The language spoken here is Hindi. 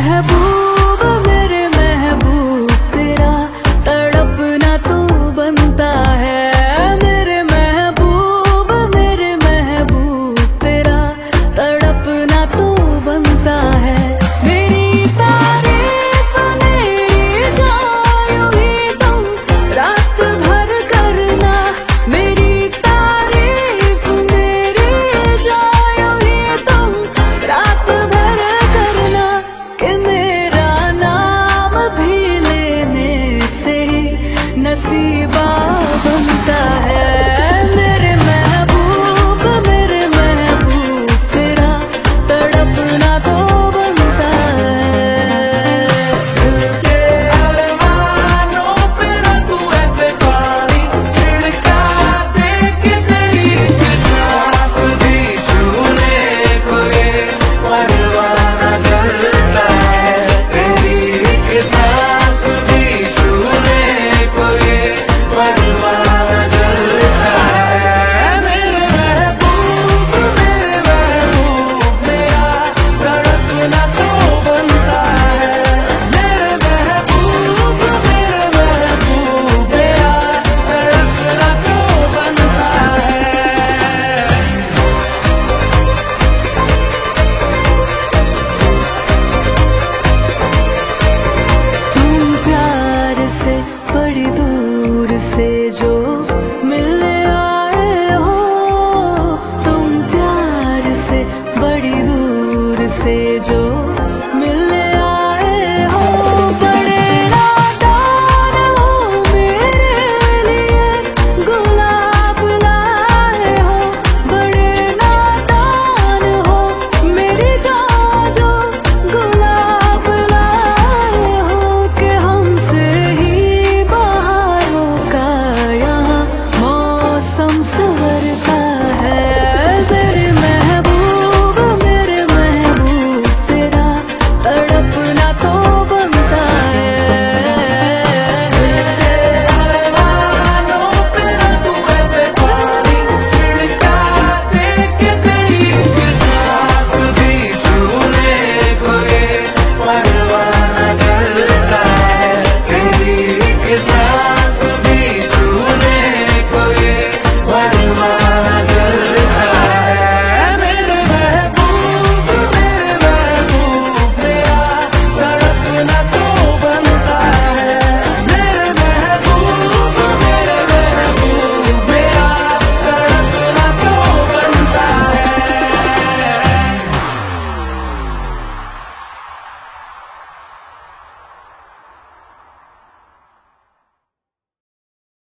महबूब मेरे महबूब तेरा तड़पना तो बनता है। मेरे महबूब तेरा तड़पना तो बनता है। मेरी तारीफ मेरी जायो ही तुम रात भर करना। मेरी तारीफ मेरी जायो ही तुम रात भर करना। कि मेरा नाम भी लेने से ही नसीबा बनता है। मेरे महबूब तेरा तड़पना तो बनता है। दिल के अरमानों पे ना तू ऐसे पानी छिड़का दे कि तेरी सांस भी छूने को ये परवाना जलता है। तेरी सांस भी छूने को ये परवाना जलता है। मेरे महबूब मेरा तड़पना तो बनता है। मेरे महबूब तेरा तड़पना तो बनता है। तुम प्यार से बड़ी दूर से जो मिलने आए हो। तुम प्यार से बड़ी दूर से जो